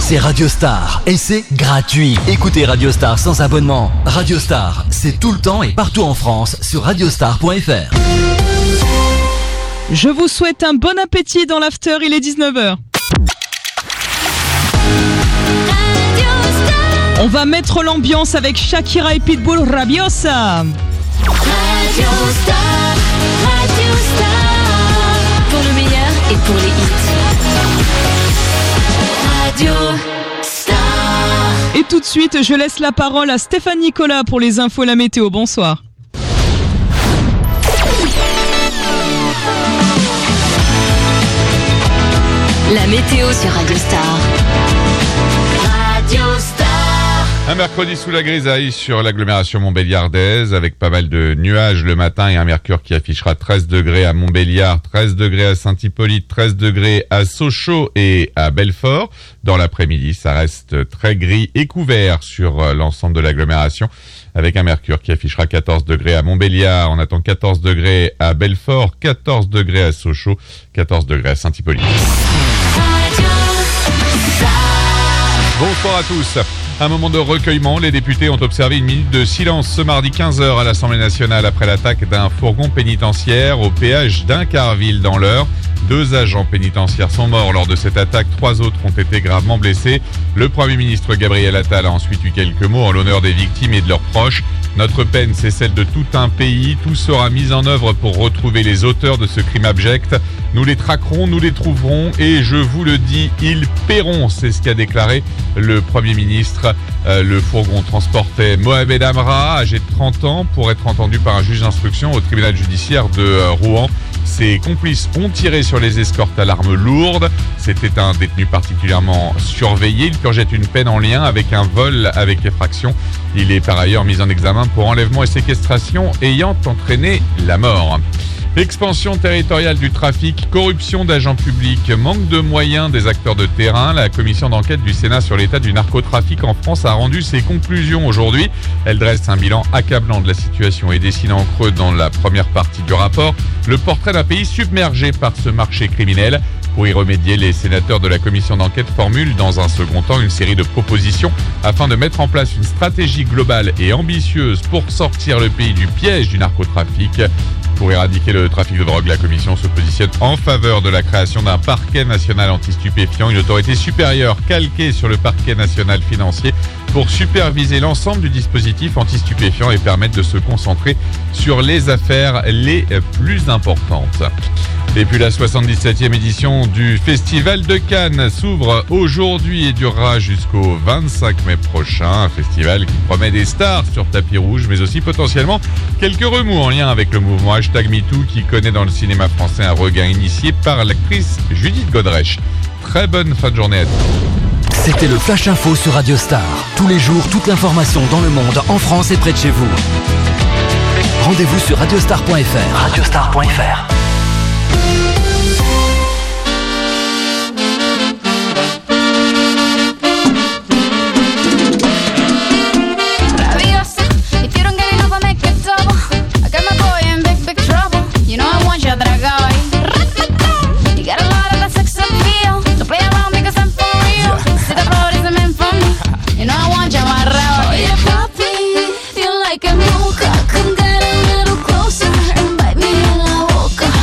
c'est Radio Star et c'est gratuit. Écoutez Radio Star sans abonnement. Radio Star, c'est tout le temps et partout en France sur radiostar.fr. Je vous souhaite un bon appétit dans l'after, il est 19h. On va mettre l'ambiance avec Shakira et Pitbull, Rabiosa. Radio Star, pour le meilleur et pour les hits. Radio Star. Et tout de suite, je laisse la parole à Stéphane Nicolas pour les infos et la météo. Bonsoir. La météo sur Radio Star. Radio Star. Un mercredi sous la grisaille sur l'agglomération montbéliardaise avec pas mal de nuages le matin et un mercure qui affichera 13 degrés à Montbéliard, 13 degrés à Saint-Hippolyte, 13 degrés à Sochaux et à Belfort. Dans l'après-midi, ça reste très gris et couvert sur l'ensemble de l'agglomération avec un mercure qui affichera 14 degrés à Montbéliard. On attend 14 degrés à Belfort, 14 degrés à Sochaux, 14 degrés à Saint-Hippolyte. Bonsoir à tous. Un moment de recueillement, les députés ont observé une minute de silence ce mardi 15h à l'Assemblée nationale après l'attaque d'un fourgon pénitentiaire au péage d'Incarville dans l'Eure. 2 agents pénitentiaires sont morts lors de cette attaque, 3 autres ont été gravement blessés. Le Premier ministre Gabriel Attal a ensuite eu quelques mots en l'honneur des victimes et de leurs proches. Notre peine, c'est celle de tout un pays. Tout sera mis en œuvre pour retrouver les auteurs de ce crime abject. Nous les traquerons, nous les trouverons et je vous le dis, ils paieront. C'est ce qu'a déclaré le Premier ministre. Le fourgon transportait Mohamed Amra, âgé de 30 ans, pour être entendu par un juge d'instruction au tribunal judiciaire de Rouen. Ses complices ont tiré sur les escortes à l'arme lourde. C'était un détenu particulièrement surveillé. Il purgeait une peine en lien avec un vol avec effraction. Il est par ailleurs mis en examen pour enlèvement et séquestration ayant entraîné la mort. Expansion territoriale du trafic, corruption d'agents publics, manque de moyens des acteurs de terrain. La commission d'enquête du Sénat sur l'état du narcotrafic en France a rendu ses conclusions aujourd'hui. Elle dresse un bilan accablant de la situation et dessine en creux dans la première partie du rapport le portrait d'un pays submergé par ce marché criminel. Pour y remédier, les sénateurs de la commission d'enquête formulent dans un second temps une série de propositions afin de mettre en place une stratégie globale et ambitieuse pour sortir le pays du piège du narcotrafic. Pour éradiquer le trafic de drogue, la Commission se positionne en faveur de la création d'un parquet national anti-stupéfiant, une autorité supérieure calquée sur le parquet national financier pour superviser l'ensemble du dispositif anti-stupéfiant et permettre de se concentrer sur les affaires les plus importantes. Et puis la 77e édition du Festival de Cannes s'ouvre aujourd'hui et durera jusqu'au 25 mai prochain. Un festival qui promet des stars sur tapis rouge, mais aussi potentiellement quelques remous en lien avec le mouvement #MeToo qui connaît dans le cinéma français un regain initié par l'actrice Judith Godrèche. Très bonne fin de journée à tous. C'était le Flash Info sur Radio Star. Tous les jours, toute l'information dans le monde, en France et près de chez vous. Rendez-vous sur radiostar.fr. Radiostar.fr. Come get a little closer and bite me in la boca.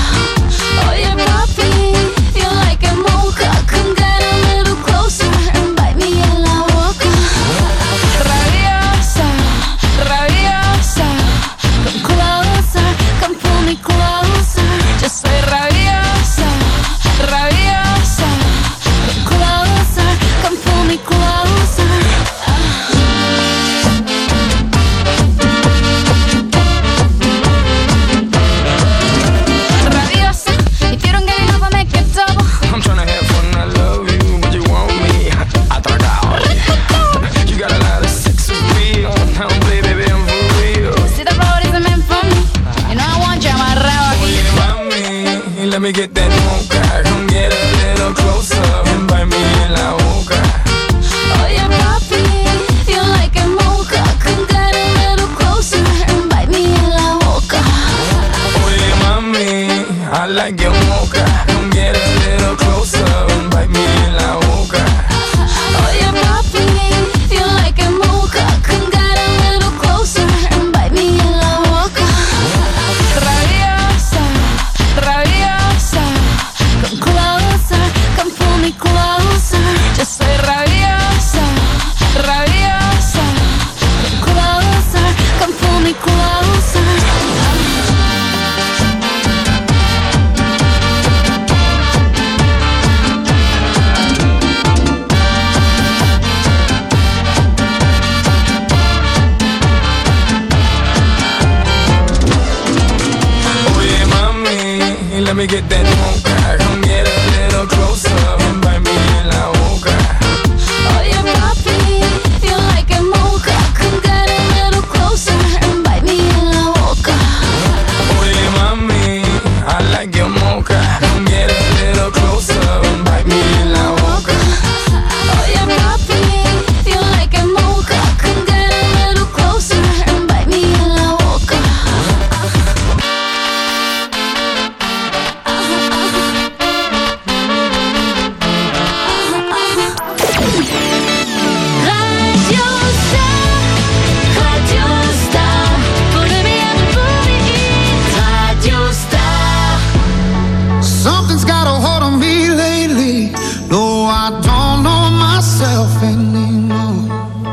I don't know myself anymore.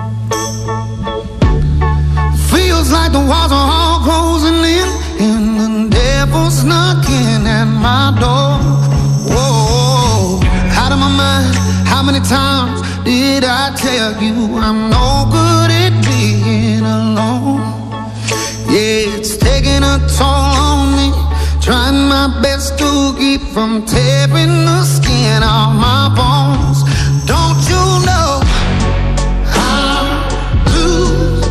Feels like the walls are all closing in, and the devil's knocking at my door. Whoa, out of my mind. How many times did I tell you I'm no good at being alone? Yeah, it's taking a toll on me, trying my best to keep from tearing the skin off my bones. Don't you know I lose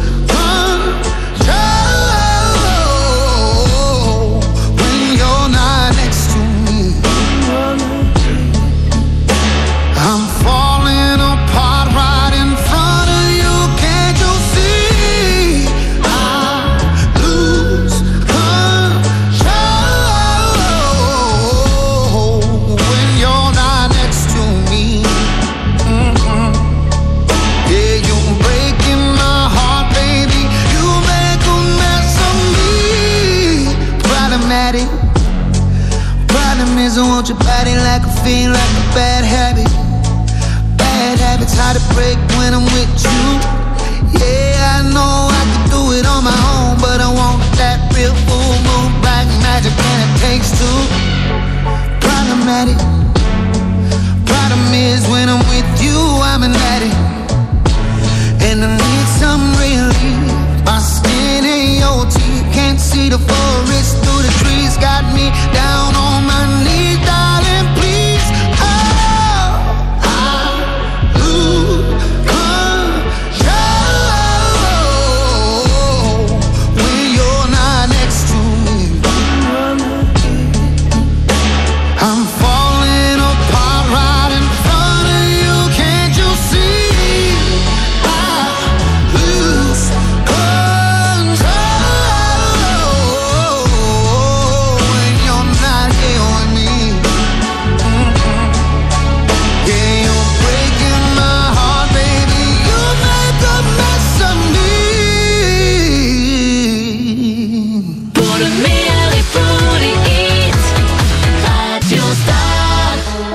control when you're not next to me? I'm falling apart right in front of you. Can't you see? I lose control when you're not next to me. Yeah, you're breaking my heart, baby. You make a mess of me. Problematic. Problem is I want your body like a fiend, like a bad habit. Bad habits hard to break when I'm with you. Yeah, I know I can do it on my own, but I want that real full moon black magic, and it takes two. Problematic. Problem is when I'm with you, I'm an addict, and I need some relief. My skin ain't your teeth, can't see the forest through the trees. Got me down on my knees, darling, please. Oh, I lose control when you're not next to me. I'm falling apart right in front of you. Can't you see? I lose control when you're not here with me. Yeah, you're breaking my heart, baby. You make a mess of me. Pour le meilleur et pour les hits, Radio Star.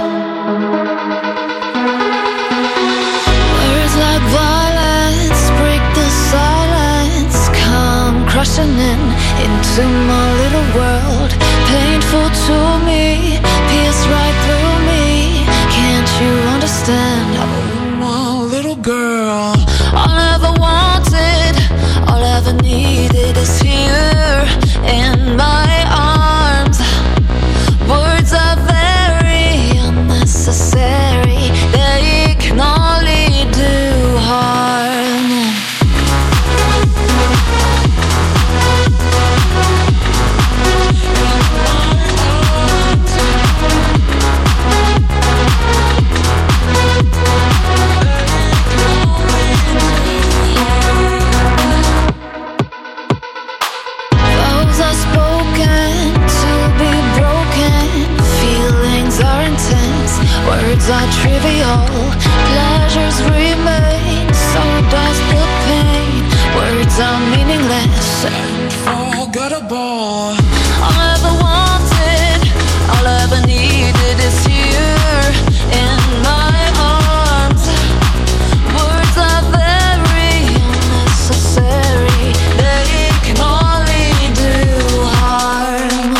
Words like violence break the silence, come crushing into my little world. Painful to me, pierce right through me. Can't you understand? Oh, my little girl. All I ever wanted, all I ever needed is here in my arms. Words are very unnecessary, they can only do harm. Vows are spoken to be broken. Feelings are intense, words are trivial. Pleasures remain, so does the pain. Words are meaningless and forgettable. All I ever wanted, all I ever needed is here in my arms. Words are very unnecessary, they can only do harm.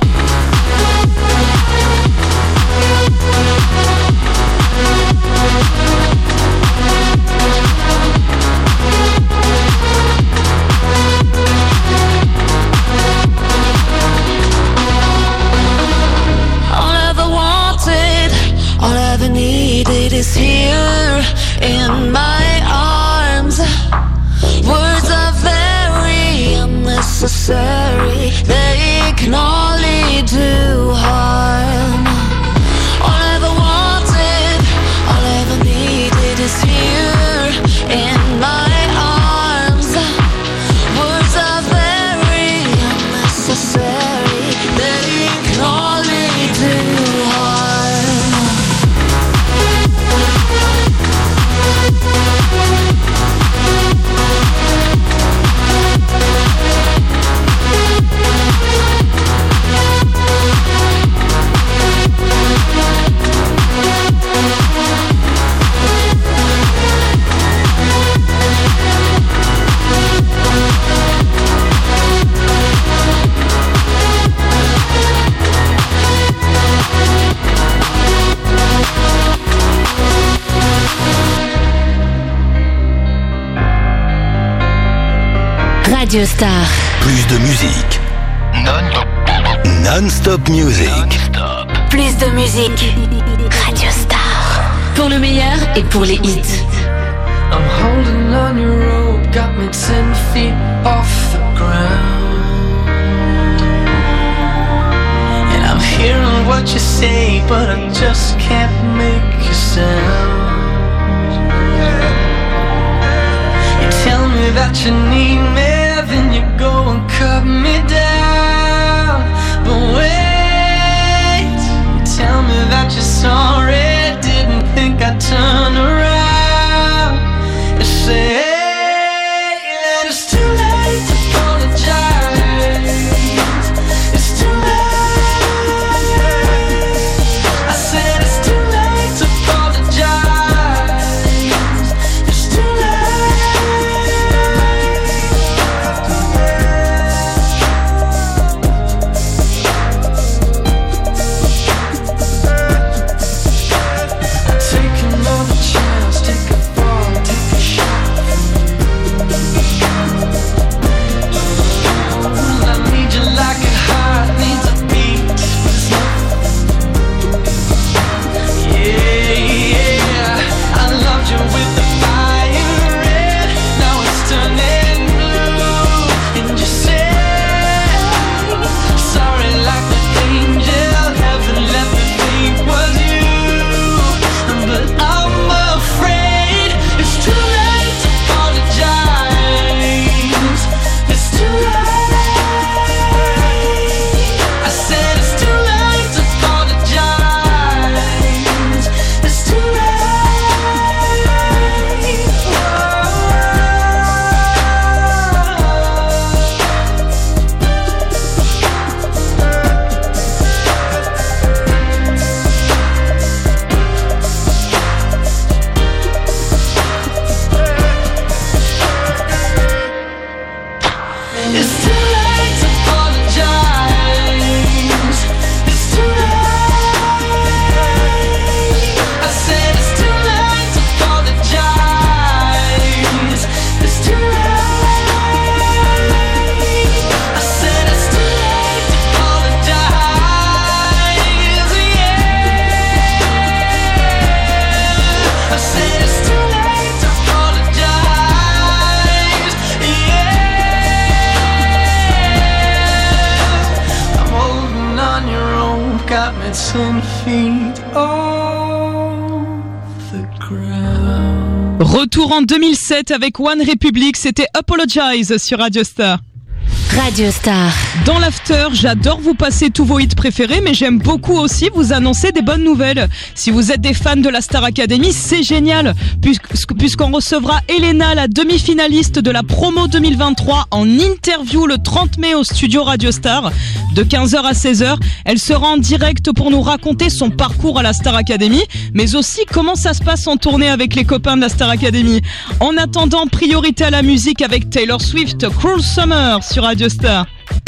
All I ever wanted, all I ever needed is here in my arms. Words are very unnecessary, they can only do harm. All I ever wanted, all I ever needed is here in my arms. Words are very unnecessary, they can only do harm. Radio Star. Plus de musique. Non-stop music. Plus de musique. Radio Star. Pour le meilleur et pour les hits. I'm holding on your rope, got me 10 feet off the ground. And I'm hearing what you say, but I just can't make a sound. You tell me that you need me, then you go and cut me down. But wait, you tell me that you're sorry, didn't think I'd turn around. You say that it's too late to apologize. It's too late. I said it's too late to apologize. It's too I take another chance, take a fall, take a shot. I need you like a heart needs a beat. Yeah, I loved you with the fire red. Now it's turning blue. And you say sorry like the angel. Heaven let me think was you. But I'm afraid it's too late to apologize. It's too late. I said it's too late to apologize. It's too late. It's too late to apologize. It's too late. I said it's too late to apologize. It's too late. I said it's too late to apologize. Yeah. I said it's too late to apologize. Yeah. I'm holding on your rope, got me 10 feet off the ground. Retour en 2007 avec One Republic, c'était Apologize sur Radio Star. Radio Star. Dans l'after, j'adore vous passer tous vos hits préférés, mais j'aime beaucoup aussi vous annoncer des bonnes nouvelles. Si vous êtes des fans de la Star Academy, c'est génial, puisqu'on recevra Elena, la demi-finaliste de la promo 2023, en interview le 30 mai au studio Radio Star, de 15h à 16h. Elle sera en direct pour nous raconter son parcours à la Star Academy, mais aussi comment ça se passe en tournée avec les copains de la Star Academy. En attendant, priorité à la musique avec Taylor Swift, Cruel Summer sur Radio Star.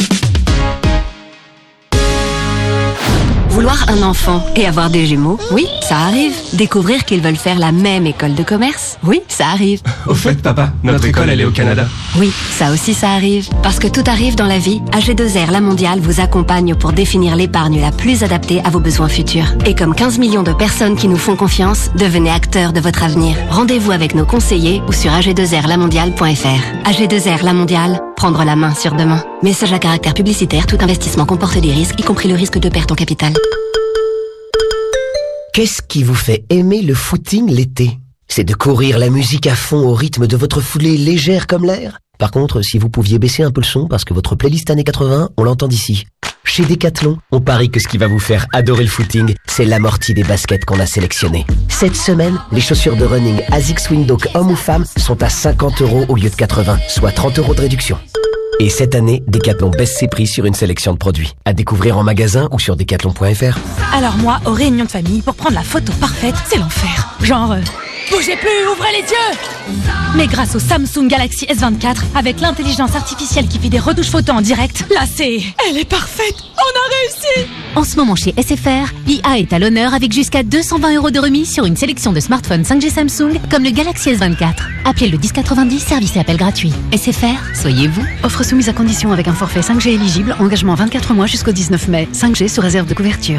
Vouloir un enfant et avoir des jumeaux, oui, ça arrive. Découvrir qu'ils veulent faire la même école de commerce, oui, ça arrive. Au fait, papa, notre école, elle est au Canada. Oui, ça aussi, ça arrive. Parce que tout arrive dans la vie, AG2R La Mondiale vous accompagne pour définir l'épargne la plus adaptée à vos besoins futurs. Et comme 15 millions de personnes qui nous font confiance, devenez acteurs de votre avenir. Rendez-vous avec nos conseillers ou sur ag2rlamondiale.fr. AG2R La Mondiale, prendre la main sur demain. Message à caractère publicitaire, tout investissement comporte des risques, y compris le risque de perte en capital. Qu'est-ce qui vous fait aimer le footing l'été? C'est de courir la musique à fond au rythme de votre foulée légère comme l'air? Par contre, si vous pouviez baisser un peu le son parce que votre playlist années 80, on l'entend d'ici. Chez Decathlon, on parie que ce qui va vous faire adorer le footing, c'est l'amorti des baskets qu'on a sélectionnées. Cette semaine, les chaussures de running ASICS Windhoek hommes ou femmes sont à 50 € au lieu de 80, soit 30 € de réduction. Et cette année, Decathlon baisse ses prix sur une sélection de produits. À découvrir en magasin ou sur decathlon.fr. Alors moi, aux réunions de famille, pour prendre la photo parfaite, c'est l'enfer. Genre, bougez plus, ouvrez les yeux! Mais grâce au Samsung Galaxy S24, avec l'intelligence artificielle qui fait des retouches photos en direct, là c'est... Elle est parfaite! On a réussi! En ce moment chez SFR, l'IA est à l'honneur avec jusqu'à 220 € de remise sur une sélection de smartphones 5G Samsung comme le Galaxy S24. Appelez le 1090, service et appel gratuit. SFR, soyez vous. Offre soumise à condition avec un forfait 5G éligible, engagement 24 mois jusqu'au 19 mai. 5G sous réserve de couverture.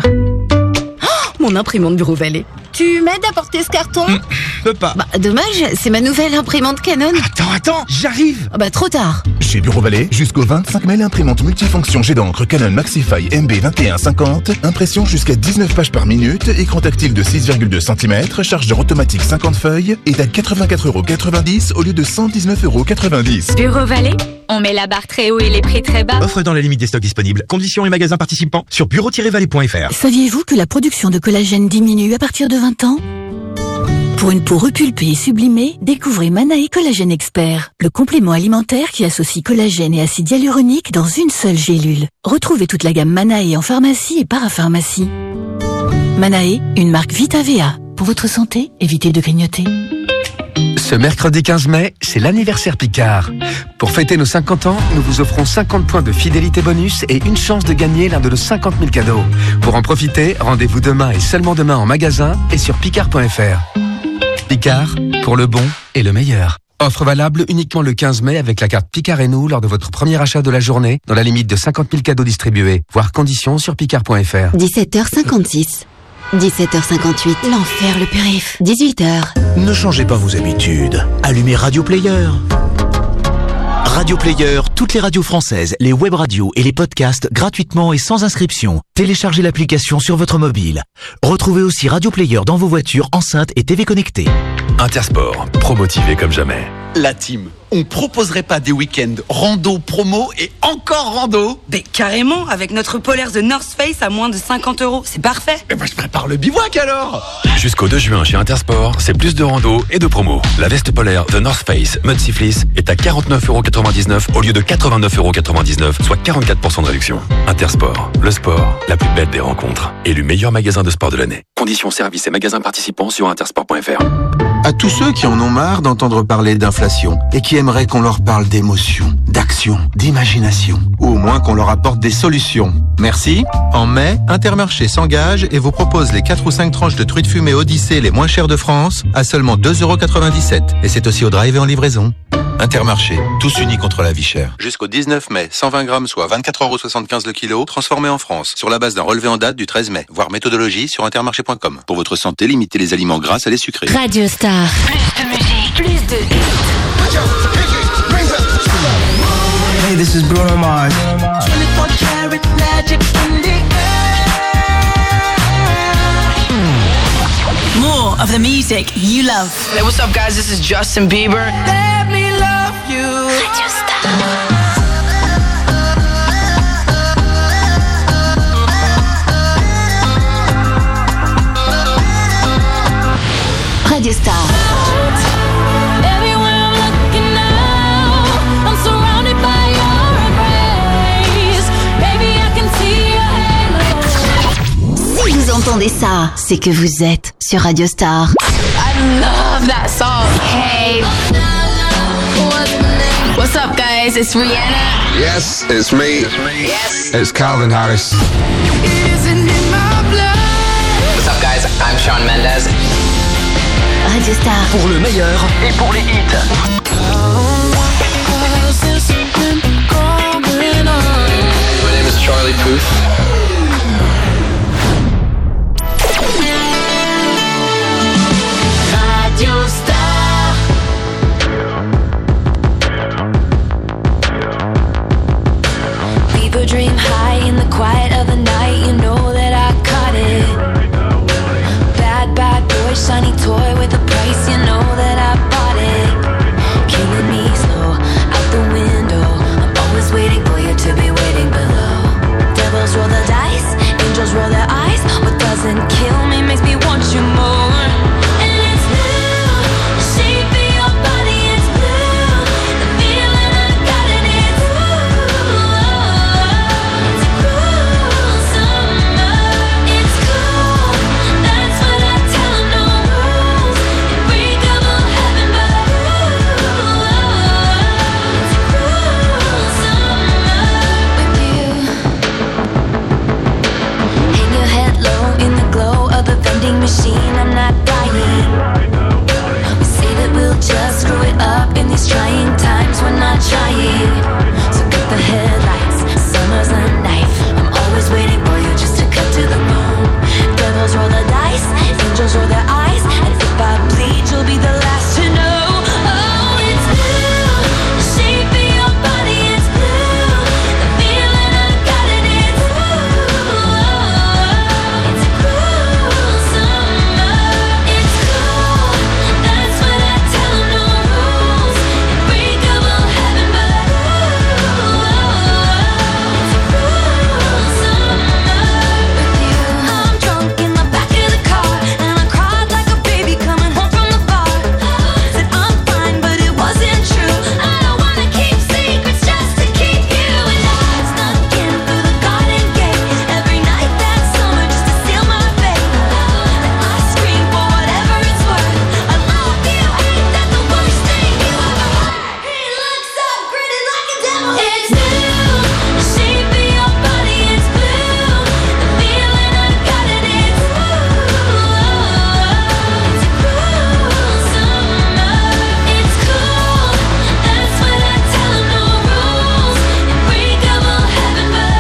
Mon imprimante Bureau Vallée. Tu m'aides à porter ce carton ? Peux pas. Bah, dommage, c'est ma nouvelle imprimante Canon. Attends, j'arrive. Bah, trop tard. Chez Bureau Vallée, jusqu'au 25 mai, l'imprimante multifonction jet d'encre Canon Maxify MB2150, impression jusqu'à 19 pages par minute, écran tactile de 6,2 cm, chargeur automatique 50 feuilles, est à 84,90 € au lieu de 119,90 €. Bureau Vallée, on met la barre très haut et les prix très bas. Offre dans la limite des stocks disponibles. Conditions et magasins participants sur bureau-vallée.fr. Saviez-vous que la production de collagène diminue à partir de 20 ans ? Pour une peau repulpée et sublimée, découvrez Manae Collagène Expert, le complément alimentaire qui associe collagène et acide hyaluronique dans une seule gélule. Retrouvez toute la gamme Manae en pharmacie et parapharmacie. Manae, une marque VitaVA. Pour votre santé, évitez de grignoter. Ce mercredi 15 mai, c'est l'anniversaire Picard. Pour fêter nos 50 ans, nous vous offrons 50 points de fidélité bonus et une chance de gagner l'un de nos 50 000 cadeaux. Pour en profiter, rendez-vous demain et seulement demain en magasin et sur picard.fr. Picard, pour le bon et le meilleur. Offre valable uniquement le 15 mai avec la carte Picard et nous lors de votre premier achat de la journée, dans la limite de 50 000 cadeaux distribués. Voir conditions sur picard.fr. 17h56. 17h58. L'enfer, le périph'. 18h. Ne changez pas vos habitudes. Allumez Radio Player. Radio Player, toutes les radios françaises, les web radios et les podcasts gratuitement et sans inscription. Téléchargez l'application sur votre mobile. Retrouvez aussi Radio Player dans vos voitures, enceintes et TV connectées. Intersport, pro-motivé comme jamais. La team, on proposerait pas des week-ends rando, promo et encore rando ? Mais carrément, avec notre polaire The North Face à moins de 50 €, c'est parfait. Eh ben je prépare le bivouac alors. Jusqu'au 2 juin chez Intersport, c'est plus de rando et de promo. La veste polaire The North Face Mudsea Fleece est à 49,99 € au lieu de 89,99 €, soit 44% de réduction. Intersport, le sport, la plus belle des rencontres. Élu meilleur magasin de sport de l'année. Conditions, services et magasins participants sur intersport.fr. À tous ceux qui en ont marre d'entendre parler d'inflation et qui aimeraient qu'on leur parle d'émotion, d'action, d'imagination, ou au moins qu'on leur apporte des solutions. Merci. En mai, Intermarché s'engage et vous propose les 4 ou 5 tranches de truites fumées Odyssée les moins chères de France à seulement 2,97 €. Et c'est aussi au drive et en livraison. Intermarché, tous unis contre la vie chère. Jusqu'au 19 mai, 120 grammes, soit 24,75 € le kilo, transformés en France, sur la base d'un relevé en date du 13 mai. Voir méthodologie sur intermarché.com. Pour votre santé, limitez les aliments gras à les sucrés. Radio Star. Plus de musique, plus de hits. Hey, this is Bruno Mars. 24 karat magic in the air. More of the music you love. Hey, what's up, guys? This is Justin Bieber. Let me love you. Radio Star. Radio Star. Si vous entendez ça, c'est que vous êtes sur Radio Star. I love that song. Hey. What's up, guys? It's Rihanna. Yes, it's me. Yes. It's Calvin Harris. What's up, guys? I'm Shawn Mendes. Radio Star. Pour le meilleur et pour les hits. My name is Charlie Puth. Radio Star. People dream high in the quiet of the night. You know that I caught it. Bad, bad boy, shiny toy with a price. You know that I bought it. Killing me slow, out the window. I'm always waiting for you to be waiting below. Devils roll the dice, angels roll their eyes. What doesn't kill me makes me want you more. And it's blue, the shape of your body is blue. The feeling I got in it, it's a cruel summer. It's cool, that's what I tell 'em, no machine, I'm not dying. We say that we'll just screw it up in these trying times, we're not trying. So cut the headlights, summer's a knife. I'm always waiting for you just to cut to the bone. Devils roll the dice, angels roll their eyes, and if I bleed, you'll be the last to know. Oh, it's blue, the shape of your body, it's blue. The feeling I've got it, it's blue. It's a cruel summer, it's cool. That's what I tell them, no rules. Unbreakable heaven, but it's a cruel summer with you. I'm drunk in the back of the car, and I cried like a baby coming home from the bar. Said I'm fine, but it wasn't true. I don't wanna keep secrets just to keep you. And I snuck in through the garden gate every night that summer just to seal my fate. And I scream for whatever it's worth. I love you, ain't that the worst thing you ever heard? He looks up, grinning like a devil. It's blue, the shape of your body, it's blue. The feeling I've got it, it's blue. It's a cruel summer, it's cool. That's what I tell them, no rules. Unbreakable heaven, but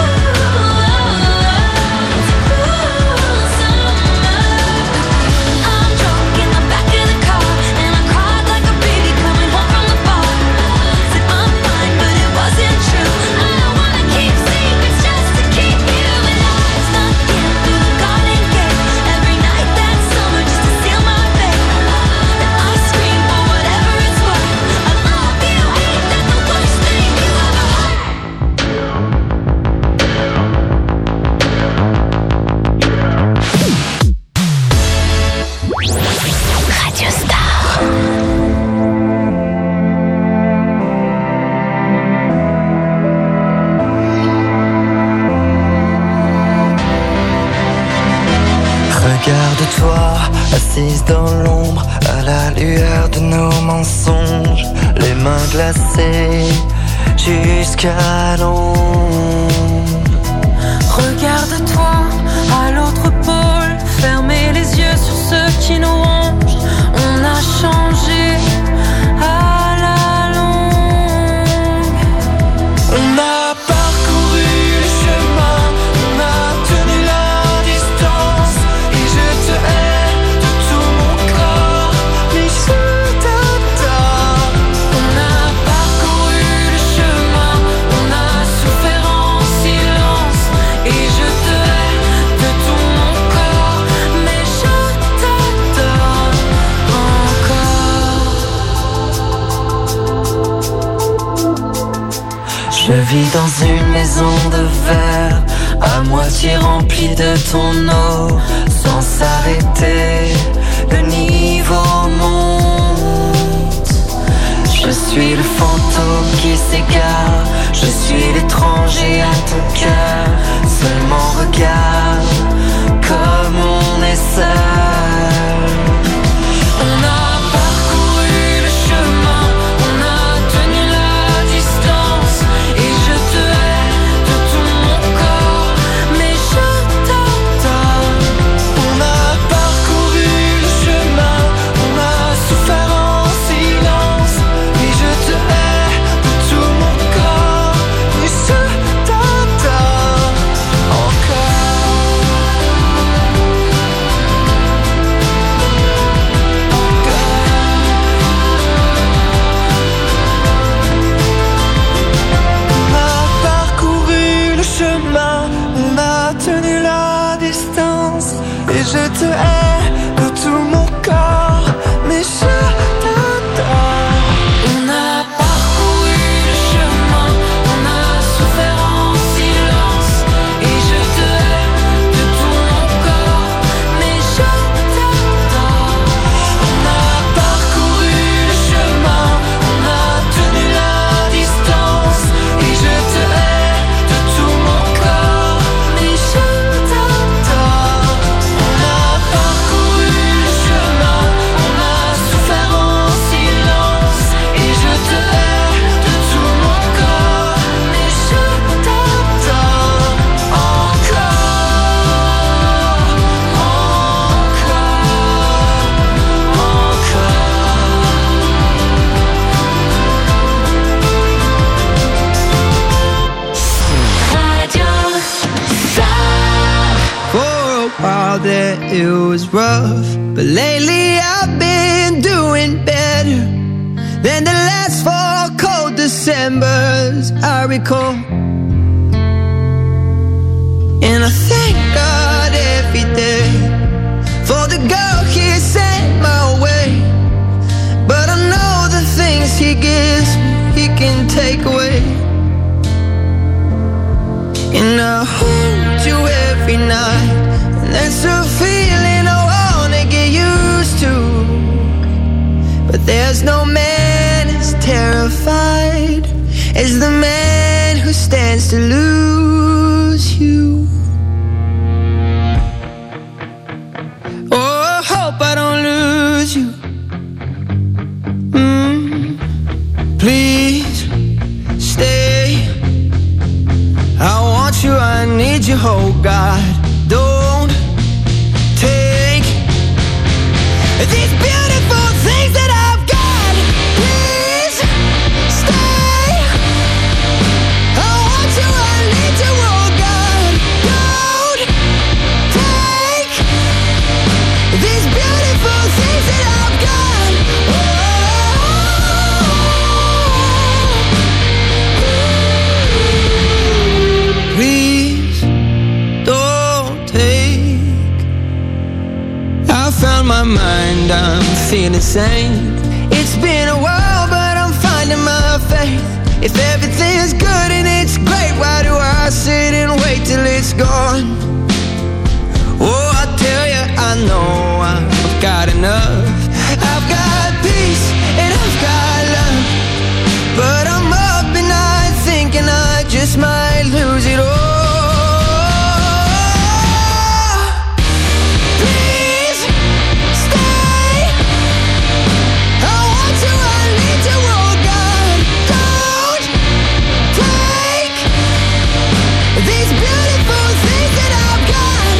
it's a cruel summer. I'm drunk in the back of the car, and I cried like a baby coming home from the bar. Said I'm fine, but it wasn't true. I don't wanna keep secrets just to keep you. And I snuck in through the garden gate every night that summer just to seal my fate. And I scream for whatever it's worth. I love you, ain't that the worst thing you ever heard? Radio Star. Regarde-toi, assise dans l'ombre, à la lueur de nos mensonges, les mains glacées jusqu'à l'ombre. Regarde-toi à l'autre pôle, fermez les yeux sur ceux qui nous rongent. On a changé à la longue. On a parcouru le chemin, on a tenu la distance, et je te hais de tout mon corps, mais je t'adore. On a parcouru le chemin, on a souffert en silence, et je te hais de tout mon corps, mais je t'adore encore. Je vis dans une maison de verre, à moitié remplie de ton eau, sans s'arrêter, le niveau monte. Je suis le fantôme qui s'égare, je suis l'étranger à ton cœur. Seulement regarde comme on est seul. On a parcouru le chemin, on a tenu la distance, et je te hais de tout mon corps, mais je t'adore. On a parcouru le chemin, on a souffert en silence, et je te hais de tout mon corps, mais je t'adore encore. it was rough, but lately I've been doing better than the last 4 cold Decembers I recall. And I thank God every day for the girl He sent my way. But I know the things He gives me, He can take away. And I hold you every night, and that's a feeling I wanna get used to. But there's no man as terrified as the man who stands to lose you. Oh, I hope I don't lose you. Please stay. I want you, I need you, oh God. Don't take these beautiful things that I've got. Please stay. I want you, I need you, oh God. Don't take these beautiful things that I've got. Please don't take. I found my mind, I'm feeling sane. It's been a while, but I'm finding my faith. If everything's good and it's great, why do I sit and wait till it's gone? Oh, I tell you, I know I've got enough. I've got peace and I've got love, but I'm up at night thinking I just might lose it all. Please stay. I want you, I need you, oh God. Don't take these beautiful things that I've got.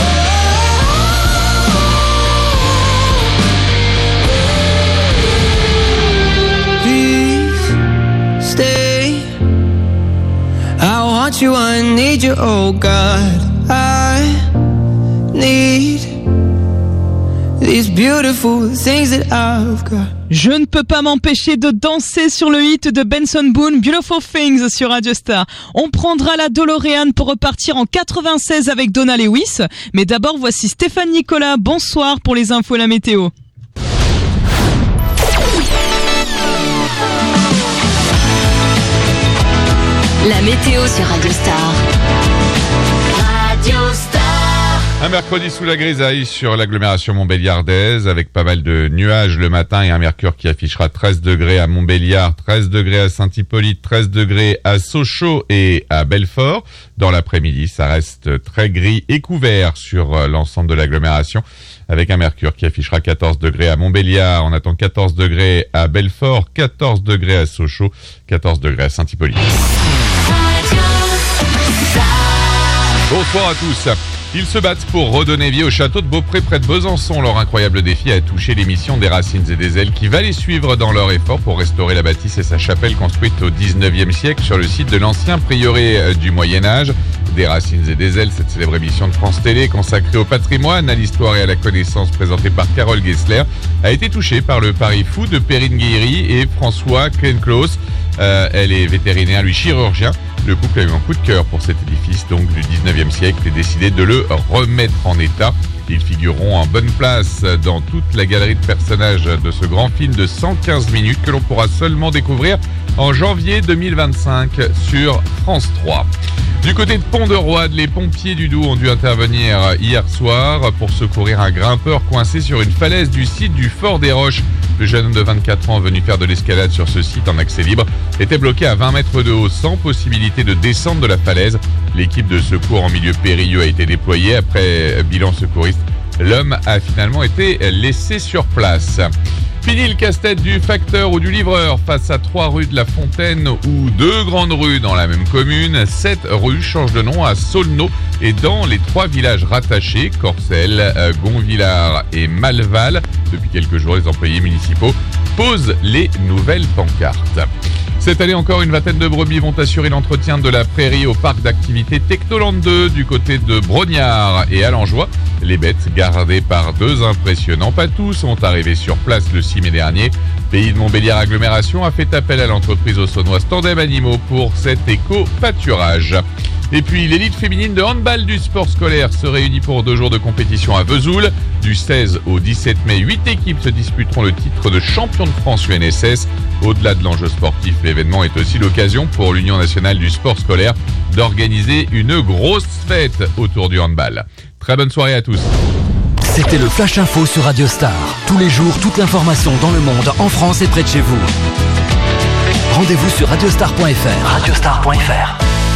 Please stay. I want you, I need you, oh God. I need these beautiful things that I've got. Je ne peux pas m'empêcher de danser sur le hit de Benson Boone, Beautiful Things sur Radio Star. On prendra la DeLorean pour repartir en 96 avec Donna Lewis. Mais d'abord, voici Stéphane Nicolas. Bonsoir pour les infos et la météo. La météo sur Radio Star. Radio Star. Un mercredi sous la grisaille sur l'agglomération montbéliardaise avec pas mal de nuages le matin et un mercure qui affichera 13 degrés à Montbéliard, 13 degrés à Saint-Hippolyte, 13 degrés à Sochaux et à Belfort. Dans l'après-midi, ça reste très gris et couvert sur l'ensemble de l'agglomération avec un mercure qui affichera 14 degrés à Montbéliard. On attend 14 degrés à Belfort, 14 degrés à Sochaux, 14 degrés à Saint-Hippolyte. Bonsoir à tous. Ils se battent pour redonner vie au château de Beaupré près de Besançon. Leur incroyable défi a touché les missions des Racines et des Ailes qui va les suivre dans leur effort pour restaurer la bâtisse et sa chapelle construite au 19e siècle sur le site de l'ancien prieuré du Moyen-Âge. Des Racines et des Ailes, cette célèbre émission de France Télé consacrée au patrimoine, à l'histoire et à la connaissance présentée par Carole Gessler, a été touchée par le pari fou de Perrine Guéry et François Krenklaus. Elle est vétérinaire, lui chirurgien. Le couple a eu un coup de cœur pour cet édifice donc du 19e siècle et décidé de le remettre en état. Ils figureront en bonne place dans toute la galerie de personnages de ce grand film de 115 minutes que l'on pourra seulement découvrir en janvier 2025 sur France 3. Du côté de Pont-de-Roide, les pompiers du Doubs ont dû intervenir hier soir pour secourir un grimpeur coincé sur une falaise du site du Fort des Roches. Le jeune homme de 24 ans venu faire de l'escalade sur ce site en accès libre était bloqué à 20 mètres de haut sans possibilité de descendre de la falaise. L'équipe de secours en milieu périlleux a été déployée. Après bilan secouriste, l'homme a finalement été laissé sur place. Fini le casse-tête du facteur ou du livreur face à 3 rues de la Fontaine ou 2 grandes rues dans la même commune. 7 rues changent de nom à Saulneau et dans les 3 villages rattachés, Corcelles, Gonvillard et Malval. Depuis quelques jours, les employés municipaux posent les nouvelles pancartes. Cette année encore, une vingtaine de brebis vont assurer l'entretien de la prairie au parc d'activités Technoland 2 du côté de Brognard et Alenjoie. Les bêtes, gardées par deux impressionnants patous, sont arrivées sur place le 6 mai dernier. Pays de Montbéliard Agglomération a fait appel à l'entreprise auxonnoise Tandem Animaux pour cet éco-pâturage. Et puis l'élite féminine de handball du sport scolaire se réunit pour 2 jours de compétition à Vesoul. Du 16 au 17 mai, 8 équipes se disputeront le titre de champion de France UNSS. Au-delà de l'enjeu sportif, l'événement est aussi l'occasion pour l'Union nationale du sport scolaire d'organiser une grosse fête autour du handball. Très bonne soirée à tous. C'était le Flash Info sur Radio Star. Tous les jours, toute l'information dans le monde, en France et près de chez vous. Rendez-vous sur radiostar.fr. Radiostar.fr.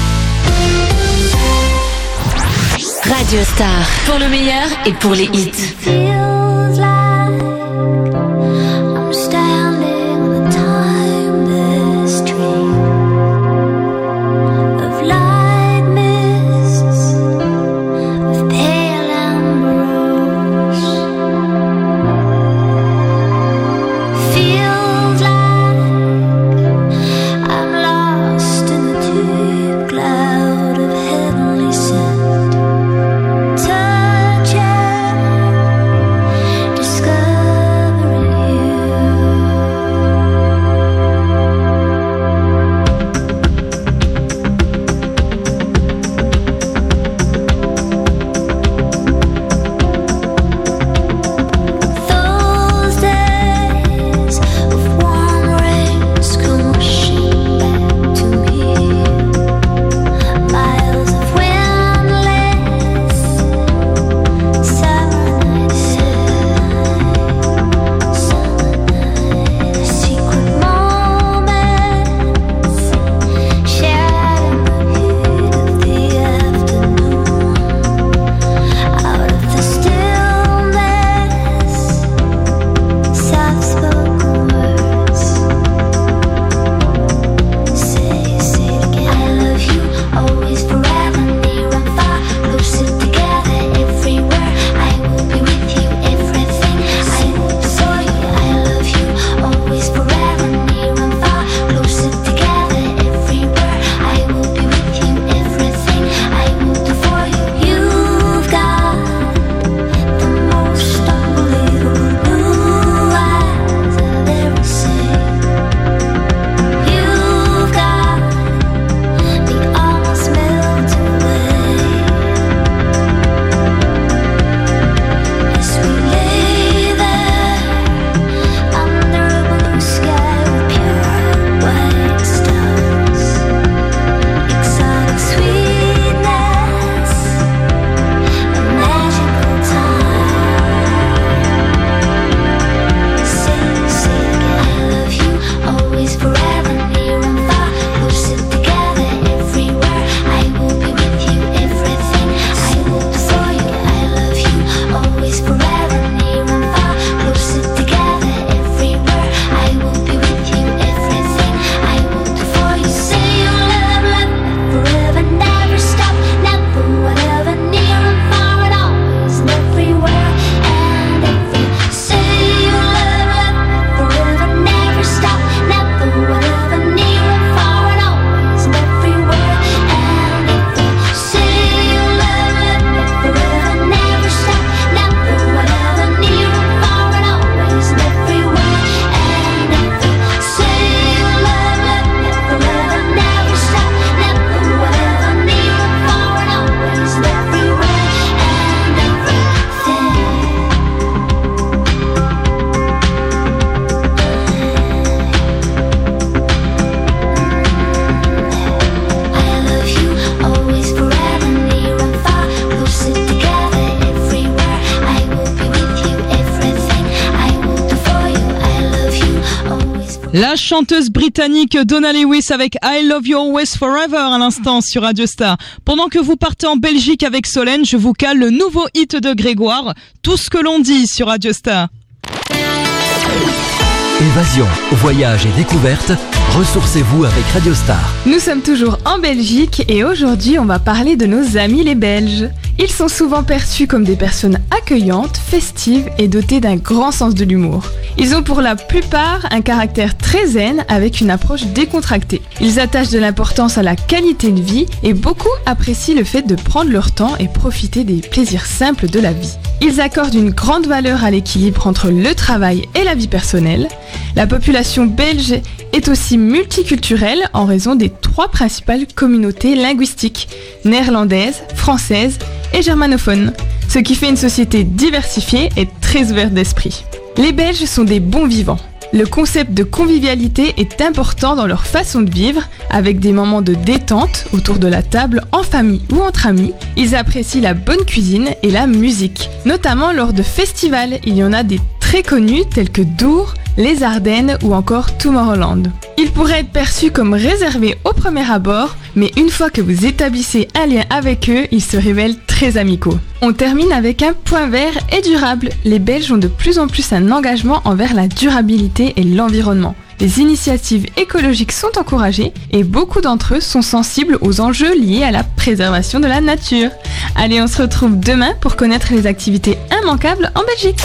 Radio Star, pour le meilleur et pour les hits. La chanteuse britannique Donna Lewis avec I Love You Always Forever à l'instant sur Radio Star. Pendant que vous partez en Belgique avec Solène, je vous cale le nouveau hit de Grégoire, Tout ce que l'on dit sur Radio Star. Évasion, voyage et découverte, Ressourcez-vous avec Radio Star. Nous sommes toujours en Belgique et aujourd'hui on va parler de nos amis les Belges. Ils sont souvent perçus comme des personnes accueillantes, festives et dotées d'un grand sens de l'humour. Ils ont pour la plupart un caractère très zen avec une approche décontractée. Ils attachent de l'importance à la qualité de vie et beaucoup apprécient le fait de prendre leur temps et profiter des plaisirs simples de la vie. Ils accordent une grande valeur à l'équilibre entre le travail et la vie personnelle. La population belge est aussi multiculturelle en raison des 3 principales communautés linguistiques, néerlandaise, française et germanophone, ce qui fait une société diversifiée et très ouverte d'esprit. Les Belges sont des bons vivants. Le concept de convivialité est important dans leur façon de vivre, avec des moments de détente autour de la table en famille ou entre amis. Ils apprécient la bonne cuisine et la musique, notamment lors de festivals. Il y en a des très connus tels que Dour, les Ardennes ou encore Tomorrowland. Ils pourraient être perçus comme réservés au premier abord, mais une fois que vous établissez un lien avec eux, ils se révèlent très amicaux. On termine avec un point vert et durable. Les Belges ont de plus en plus un engagement envers la durabilité et l'environnement. Les initiatives écologiques sont encouragées et beaucoup d'entre eux sont sensibles aux enjeux liés à la préservation de la nature. Allez, on se retrouve demain pour connaître les activités immanquables en Belgique.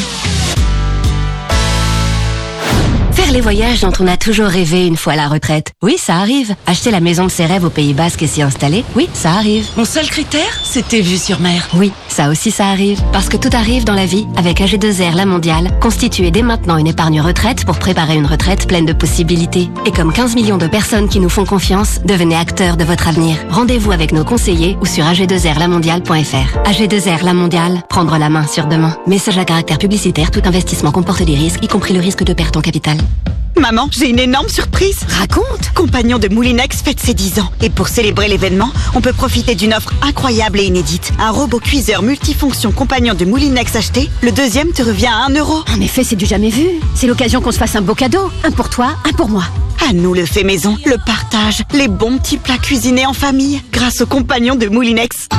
Faire les voyages dont on a toujours rêvé une fois à la retraite. Oui, ça arrive. Acheter la maison de ses rêves au Pays Basque et s'y installer. Oui, ça arrive. Mon seul critère, c'était vue sur mer. Oui, ça aussi ça arrive. Parce que tout arrive dans la vie. Avec AG2R La Mondiale, constituez dès maintenant une épargne retraite pour préparer une retraite pleine de possibilités. Et comme 15 millions de personnes qui nous font confiance, devenez acteurs de votre avenir. Rendez-vous avec nos conseillers ou sur ag2rlamondiale.fr. AG2R La Mondiale, prendre la main sur demain. Message à caractère publicitaire, tout investissement comporte des risques, y compris le risque de perte en capital. Maman, j'ai une énorme surprise. Raconte. Compagnon de Moulinex fête ses 10 ans. Et pour célébrer l'événement, on peut profiter d'une offre incroyable et inédite. Un robot cuiseur multifonction Compagnon de Moulinex acheté, le deuxième te revient à 1 €. En effet, c'est du jamais vu. C'est l'occasion qu'on se fasse un beau cadeau. Un pour toi, un pour moi. À nous le fait maison, le partage, les bons petits plats cuisinés en famille, grâce au Compagnon de Moulinex.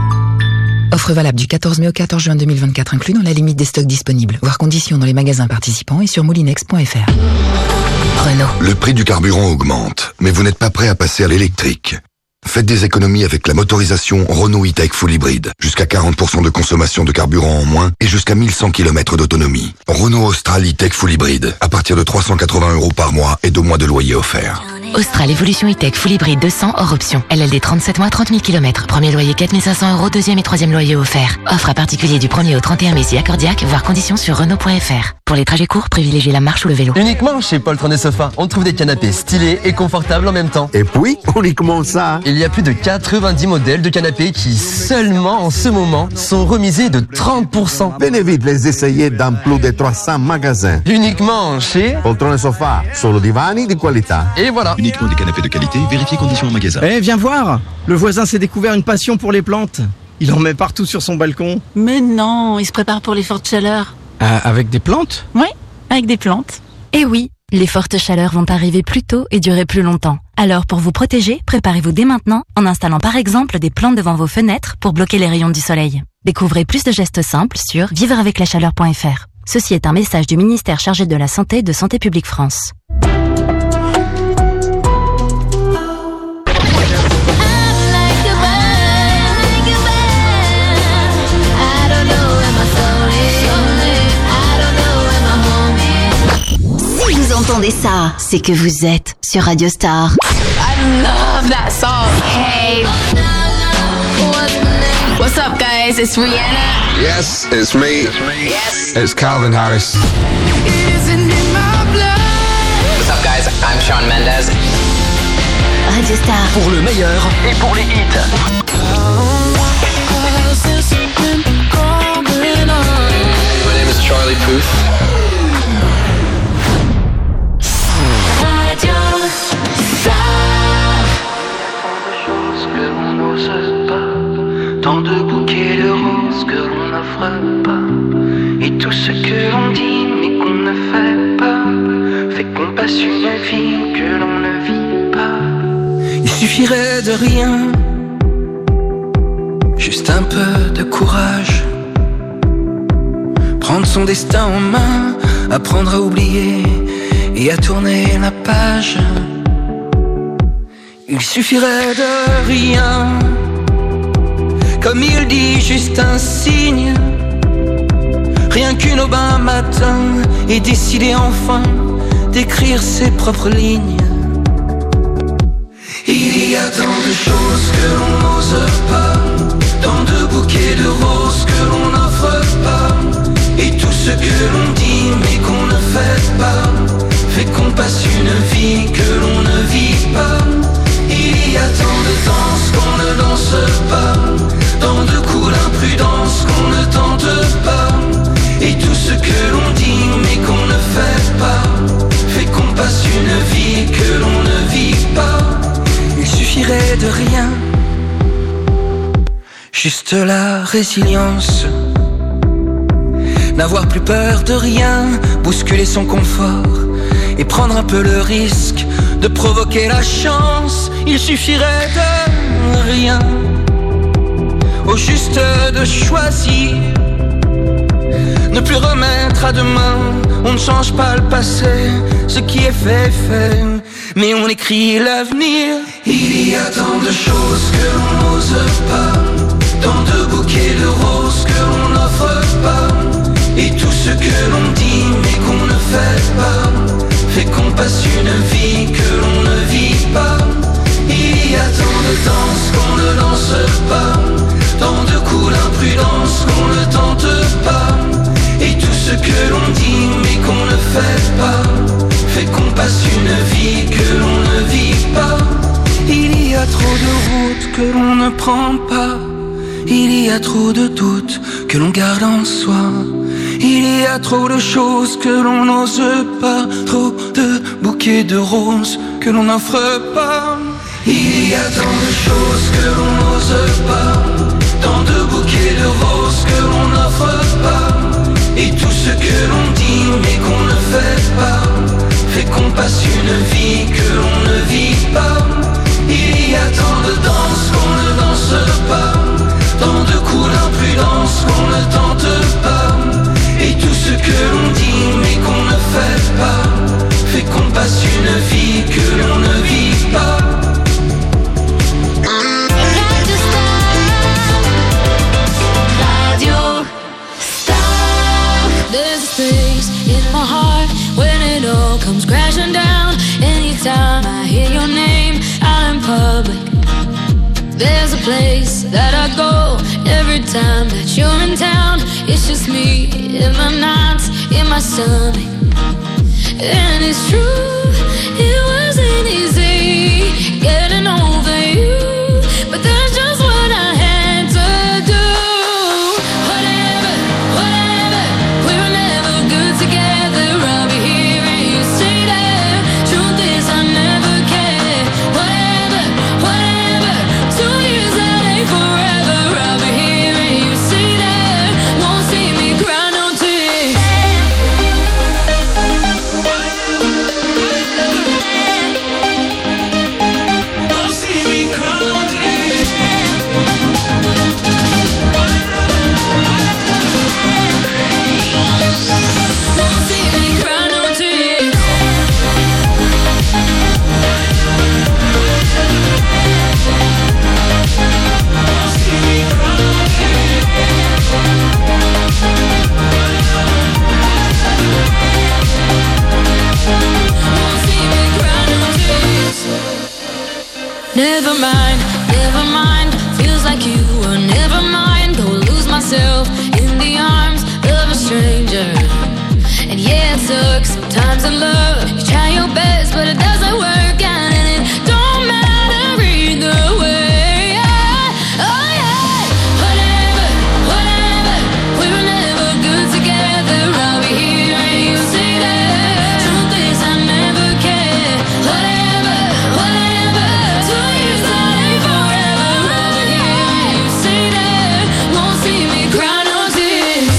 Offre valable du 14 mai au 14 juin 2024, inclus dans la limite des stocks disponibles. Voir conditions dans les magasins participants et sur moulinex.fr. Renault. Le prix du carburant augmente, mais vous n'êtes pas prêt à passer à l'électrique. Faites des économies avec la motorisation Renault E-Tech Full Hybrid. Jusqu'à 40% de consommation de carburant en moins et jusqu'à 1100 km d'autonomie. Renault Austral E-Tech Full Hybrid. À partir de 380 € par mois et 2 mois de loyer offert. Austral Evolution E-Tech Full Hybrid 200 hors option. LLD 37 mois, 30 000 km. Premier loyer 4 500 €, deuxième et troisième loyer offert. Offre à particulier du 1er au 31 mai si accordiaque, voir conditions sur Renault.fr. Pour les trajets courts, privilégiez la marche ou le vélo. Uniquement chez Poltron et Sofa, on trouve des canapés stylés et confortables en même temps. Et puis, uniquement ça. Il y a plus de 90 modèles de canapés qui, seulement en ce moment, sont remisés de 30%. Venez vite les essayer dans plus de 300 magasins. Uniquement chez Poltron et Sofa, solo divani di qualità. Et voilà. Uniquement des canapés de qualité, vérifiez conditions en magasin. Eh, viens voir. Le voisin s'est découvert une passion pour les plantes. Il en met partout sur son balcon. Mais non, il se prépare pour les fortes chaleurs. Avec des plantes ? Oui, avec des plantes. Eh oui, les fortes chaleurs vont arriver plus tôt et durer plus longtemps. Alors pour vous protéger, préparez-vous dès maintenant en installant par exemple des plantes devant vos fenêtres pour bloquer les rayons du soleil. Découvrez plus de gestes simples sur vivreaveclachaleur.fr. Ceci est un message du ministère chargé de la Santé et de Santé publique France. Entendez ça, c'est que vous êtes sur Radio Star. I love that song. Hey. What's up, guys? It's Rihanna. Yes, it's me. Yes. It's Calvin Harris. What's up, guys? I'm Shawn Mendes. Radio Star. Pour le meilleur et pour les hits. My name is Charlie Puth. Tant de bouquets de roses que l'on n'offre pas, et tout ce que l'on dit mais qu'on ne fait pas, fait qu'on passe une vie que l'on ne vit pas. Il suffirait de rien, juste un peu de courage, prendre son destin en main, apprendre à oublier et à tourner la page. Il suffirait de rien, comme il dit, juste un signe. Rien qu'une aube un matin et décider enfin d'écrire ses propres lignes. Il y a tant de choses que l'on n'ose pas, tant de bouquets de roses que l'on n'offre pas, et tout ce que l'on dit mais qu'on ne fait pas, fait qu'on passe une vie que l'on ne vit pas. Il y a tant de danses qu'on ne danse pas, tant de coups d'imprudence qu'on ne tente pas, et tout ce que l'on dit mais qu'on ne fait pas, fait qu'on passe une vie que l'on ne vit pas. Il suffirait de rien, juste la résilience, n'avoir plus peur de rien, bousculer son confort et prendre un peu le risque de provoquer la chance. Il suffirait de rien, au juste de choisir, ne plus remettre à demain. On ne change pas le passé, ce qui est fait, fait, mais on écrit l'avenir. Il y a tant de choses que l'on n'ose pas, tant de bouquets de roses que l'on n'offre pas, et tout ce que l'on dit mais qu'on ne fait pas, fait qu'on passe une vie que l'on ne vit pas. Il y a tant de danses qu'on ne danse pas, tant de coups d'imprudence qu'on ne tente pas, et tout ce que l'on dit mais qu'on ne fait pas, fait qu'on passe une vie que l'on ne vit pas. Il y a trop de routes que l'on ne prend pas, il y a trop de doutes que l'on garde en soi, il y a trop de choses que l'on n'ose pas, trop de bouquets de roses que l'on n'offre pas. Il y a tant de choses que l'on n'ose pas, tant de bouquets de roses que l'on n'offre pas, et tout ce que l'on dit mais qu'on ne fait pas, fait qu'on passe une vie que l'on ne vit pas. Il y a tant de danses qu'on ne danse pas, tant de coups d'imprudence qu'on ne tente pas, et tout ce que l'on dit mais qu'on ne fait pas, fait qu'on passe une vie que l'on ne vit pas. Radio Star. There's a space in my heart when it all comes crashing down. Anytime I hear your name out in public, there's a place that I go every time that you're in town. It's just me in my nights, in my stomach. And it's true, it wasn't easy getting over you, but that's just what I had to do. Whatever, whatever, we were never good together. I'll be here and you say that. Truth is I never cared. Whatever, whatever, 2 years that ain't forever. I'll be here and you say that. Won't see me cry no tears. Won't see me cry no tears. Won't see me cry no tears. Never mind, never mind. Feels like you were never mine. Go lose myself in the arms of a stranger. And yeah, it sucks sometimes in love. You try your best, but it doesn't work out, and it don't matter either way. Oh yeah, whatever, whatever. We were never good together. I'll be here and you say that. Truth is I never cared. Whatever, whatever. 2 years that ain't forever. I'll be here and you say that. Won't see me cry no tears.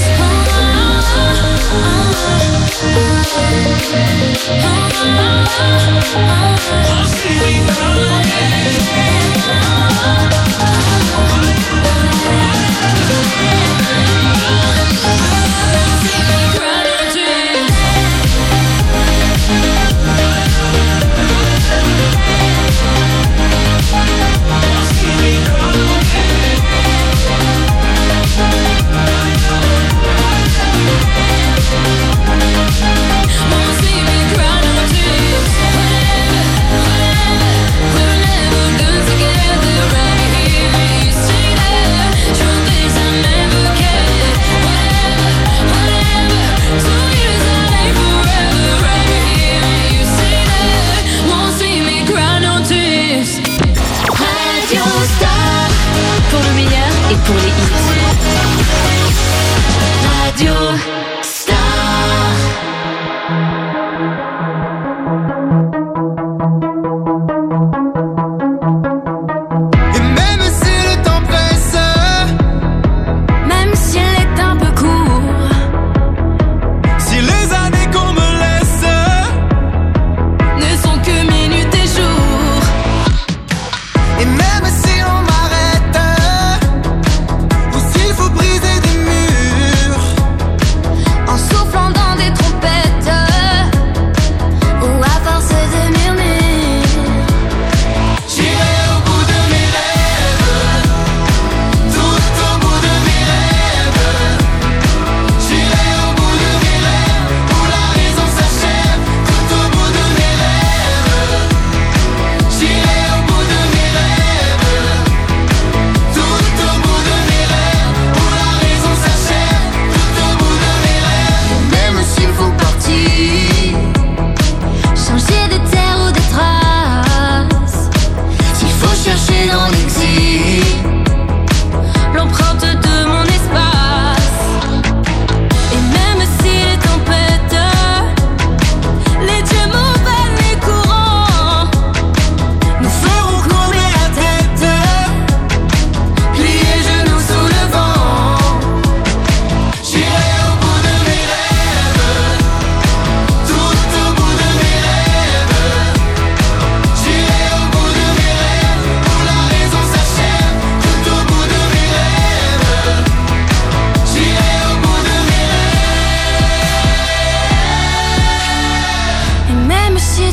Won't see me cry no tears.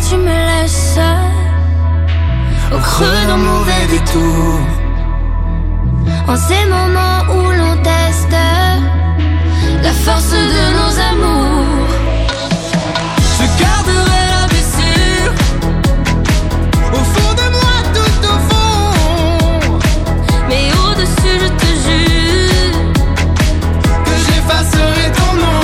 tu me laisses au creux d'un mauvais détour. En ces moments où l'on teste la force de nos amours, je garderai la blessure au fond de moi, tout au fond. Mais au-dessus, je te jure que j'effacerai ton nom.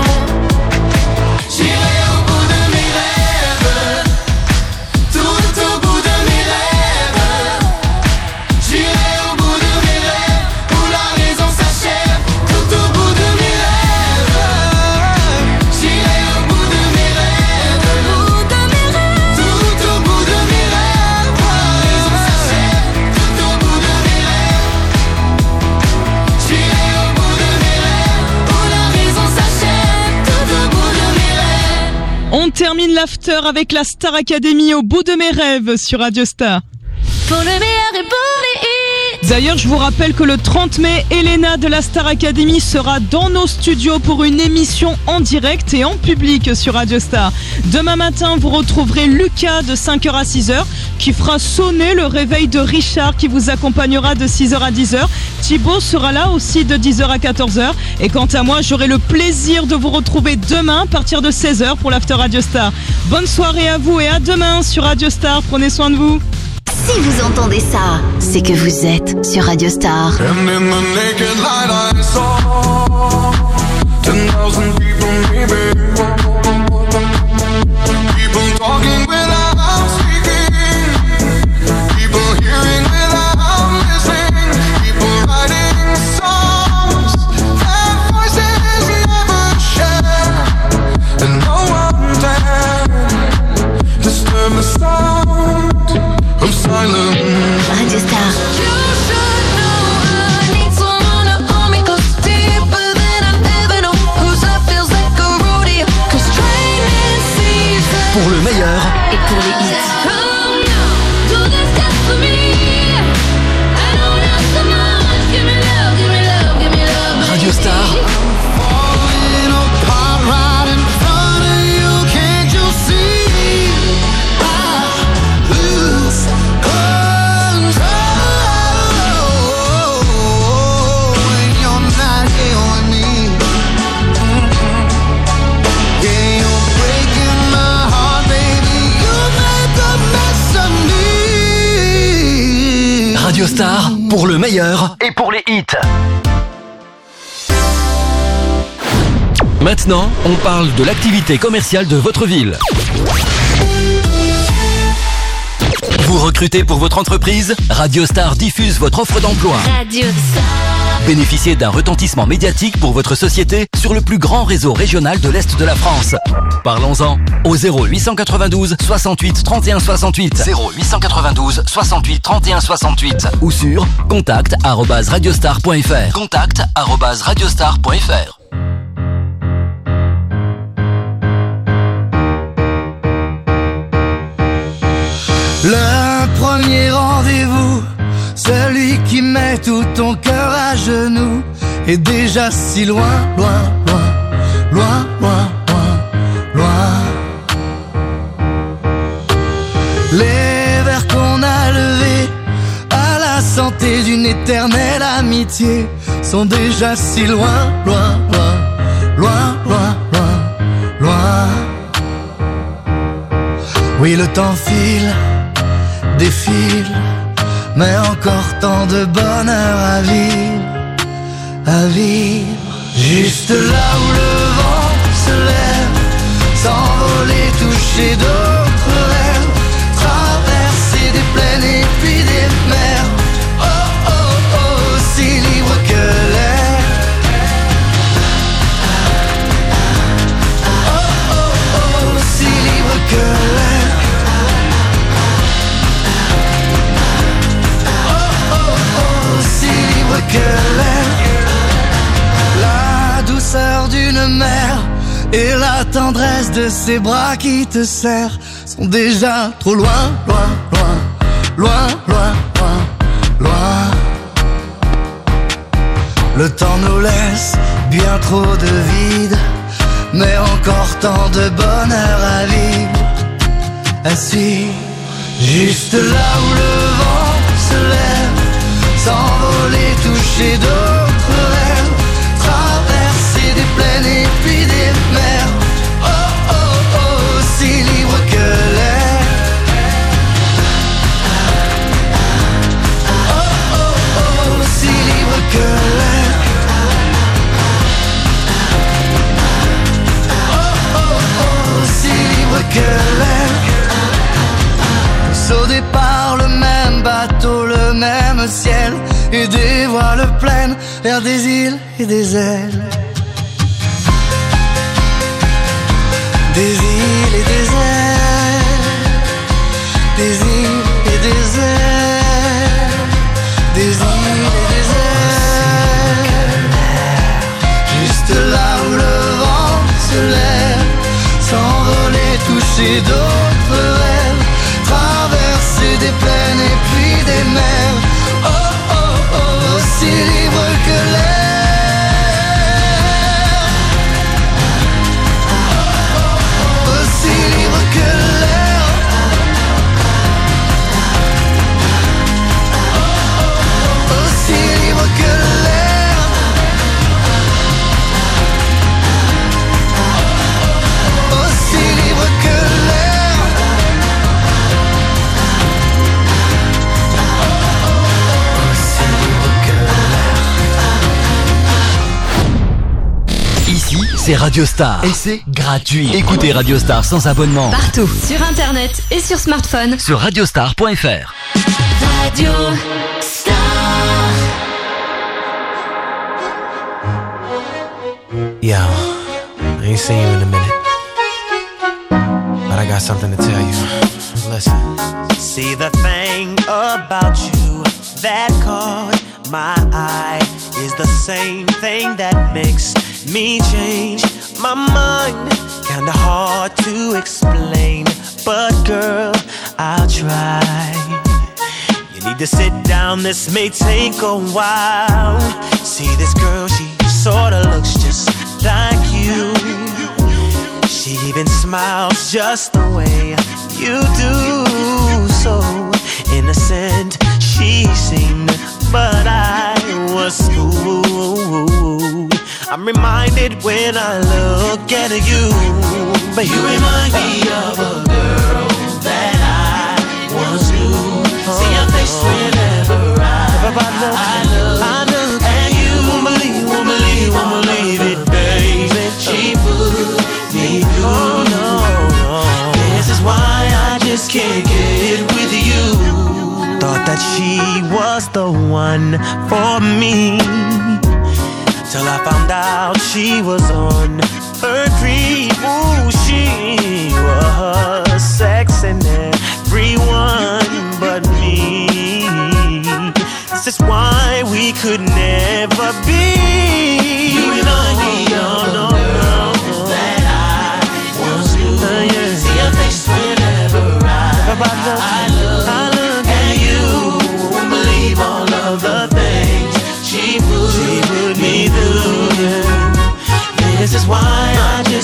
J'irai au bout de mes rêves, tout au bout de mes rêves. J'irai au bout de mes rêves, où la raison s'achève, tout au bout de mes rêves. J'irai au bout de mes rêves, tout au bout de mes rêves, où la raison s'achève, tout au bout de mes rêves. J'irai au bout de mes rêves, où la raison s'achève, tout au bout de mes rêves. On termine l'after avec la Star Academy au bout de mes rêves sur Radio Star. Pour le meilleur et pour les hits. D'ailleurs, je vous rappelle que le 30 mai, Elena de la Star Academy sera dans nos studios pour une émission en direct et en public sur Radio Star. Demain matin, vous retrouverez Lucas de 5h à 6h qui fera sonner le réveil de Richard qui vous accompagnera de 6h à 10h. Thibaut sera là aussi de 10h à 14h. Et quant à moi, j'aurai le plaisir de vous retrouver demain à partir de 16h pour l'After Radio Star. Bonne soirée à vous et à demain sur Radio Star. Prenez soin de vous. Si vous entendez ça, c'est que vous êtes sur Radio Star. And in the naked light I saw 10,000 people maybe. People talking without speaking. People hearing without listening. People writing songs their voices never share. And no one dared disturb the sound of silence. Radio Star. Pour le meilleur Et pour les hits. Radio Star. Radio Star, pour le meilleur et pour les hits. Maintenant, on parle de l'activité commerciale de votre ville. Vous recrutez pour votre entreprise? Radio Star diffuse votre offre d'emploi. Radio Star. Bénéficiez d'un retentissement médiatique pour votre société sur le plus grand réseau régional de l'Est de la France. Parlons-en au 0892 68 31 68. 0892 68 31 68 ou sur contact@radiostar.fr. contact@radiostar.fr. Le premier rendez-vous, celui qui met tout ton cœur à genoux, est déjà si loin, loin, loin, loin, loin, loin, loin. Les verres qu'on a levés à la santé d'une éternelle amitié sont déjà si loin, loin, loin, loin, loin, loin, loin. Oui, le temps file, défile, mais encore tant de bonheur à vivre, à vivre. Juste là où le vent se lève, s'envoler, toucher d'autres rêves, traverser des plaines et puis des mers. Oh, oh, oh, aussi libre que l'air. Oh, oh, oh, aussi libre que l'air. Aussi libre que l'air. La douceur d'une mère et la tendresse de ses bras qui te serrent sont déjà trop loin, loin, loin, loin, loin, loin, loin. Le temps nous laisse bien trop de vide, mais encore tant de bonheur à vivre, assis, juste là où le vent se lève, s'envoler, toucher d'autres rêves, traverser des plaines et puis des mers. Oh oh oh, aussi libre que l'air. Oh oh oh, aussi libre que l'air. Oh oh oh, aussi libre que l'air. Au départ, le même bateau, le même ciel, et des voiles pleines vers des îles et des ailes. Des îles et des ailes, des îles et des ailes, des îles et des ailes. Juste là où le vent se lève, s'envoler, toucher d'autres rêves, traverser des plaines et puis des mers. Oh oh oh, aussi libre que l'air. Aussi libre que l'air. Aussi libre que l'air. Aussi libre que l'air. Aussi libre que l'air. Ici, c'est Radio Star. Et c'est gratuit. Écoutez Radio Star sans abonnement. Partout, sur internet et sur smartphone. Sur radiostar.fr. Radio Star. Yo, I ain't seen you in a minute, but I got something to tell you. Listen. See, the thing about you that caught my eye is the same thing that makes me change my mind. Kinda hard to explain, but girl, I'll try. You need to sit down, this may take a while. See, this girl, she sorta looks just like you. She even smiles just the way you do. So innocent she seemed, but I was fooled. I'm reminded when I look at you, but you remind me of a girl that I once knew. See your face whenever I look, and you won't believe it, baby. She put me through. Oh no, this is why I just can't get with you. Thought that she was the one for me, till I found out she was on her creep. Ooh, she was sexing everyone but me. This is why we could never be. You remind me of the girl that I once knew. See her face whenever I look, and you won't believe all of the things she put me through. This is why I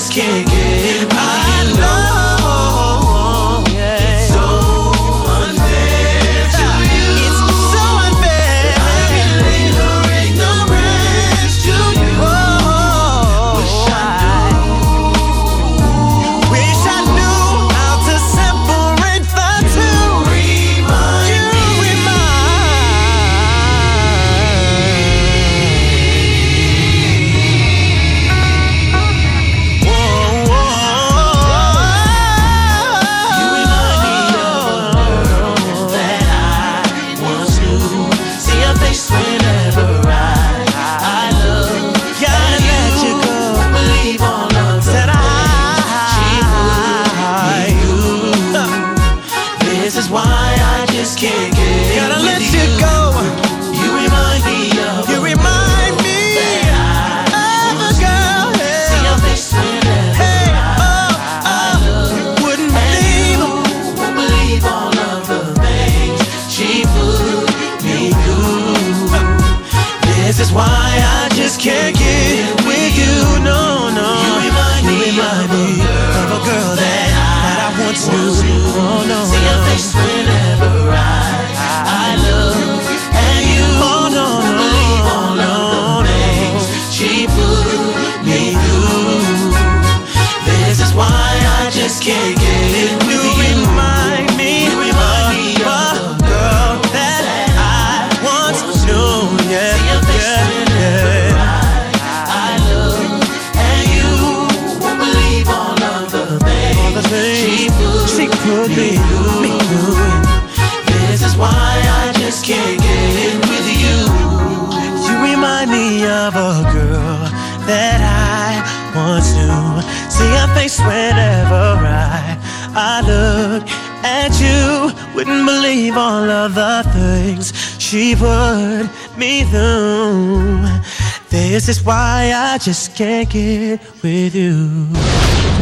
can't get with you. Remind me of a girl that I once knew. Yeah, yeah. I look and you won't believe all of the things she put me through. This is why I just can't get with you. You remind me of a girl that I once knew. See her face whenever I look at you. Wouldn't believe all of the things she put me through. This is why I just can't get with you.